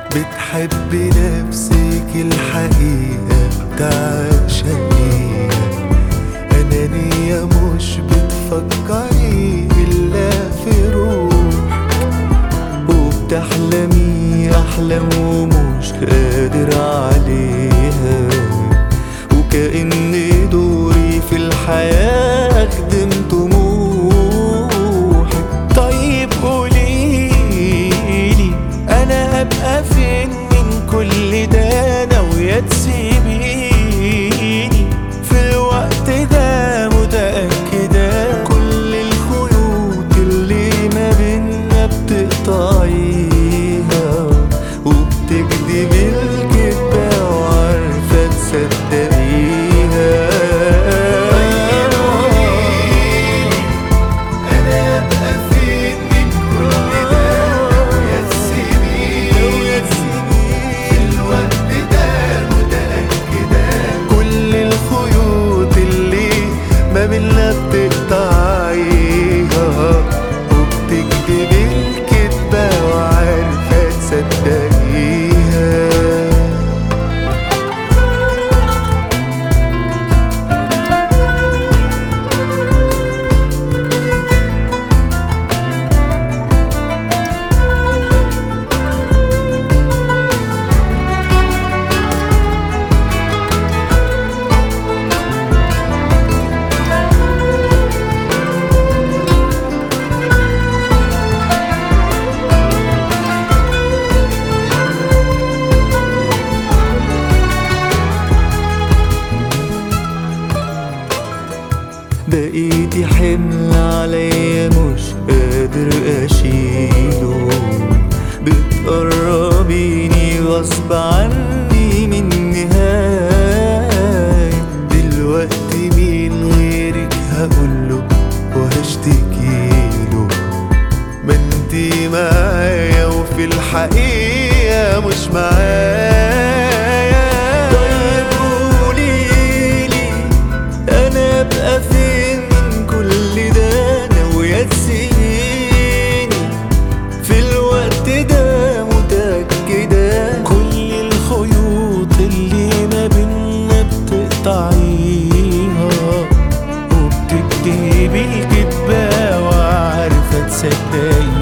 بتحبي نفسك الحقيقة بتعشقيها، أنانية مش بتفكري إلا في روحك، وبتحلمي أحلام ومش قادر عليها، وكأن دوري في الحياة أخدم طموحك. طيب قوليلي أنا أبقى فين من كل ده؟ ناوية تسيبيني في الوقت ده؟ متأكدة كل الخيوط اللي ما بينا بتقطعيها، وبتكدبي الكدبة وعارفة تصدقيها. منا بتقطعيها، وبتكدبي الكدبة وعارفة تصدقيها. بقيتي حمل عليا مش قادر اشيله، بتقربيني غصب عني من نهاية. دلوقتي مين غيرك هقوله وهشتكيله؟ ما انتي معايا وفي الحقيقة مش معايا. طيب قوليلي انا ابقى فين من كل ده؟ ناوية تسيبيني في الوقت ده؟ متأكدة كل الخيوط اللي ما بينا بتقطعيها، وبتكدبي الكدبة وعارفة تصدقيها.